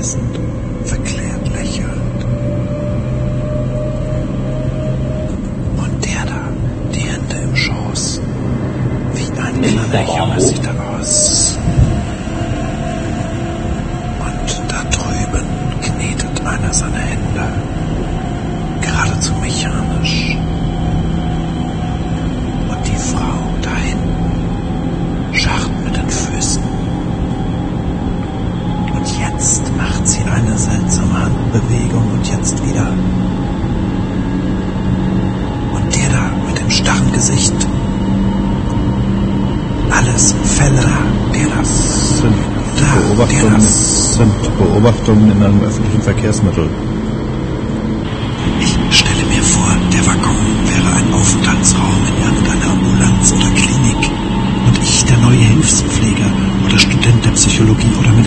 sitzend, verklärt lächelnd. Und der da, die Hände im Schoß, wie ein kleiner Junge sieht er aus. Und da drüben knetet einer seine Hände, geradezu mechanisch. Und die Frau dahin scharrt mit den Füßen. Und jetzt macht sie eine seltsame Handbewegung und jetzt wieder. Und der da mit dem starren Gesicht. Alles Fälle, der das sind Beobachtungen in einem öffentlichen Verkehrsmittel. Ich stelle mir vor, der Waggon wäre ein Aufenthaltsraum in irgendeiner Ambulanz oder Klinik und ich der neue Hilfspfleger oder Student der Psychologie oder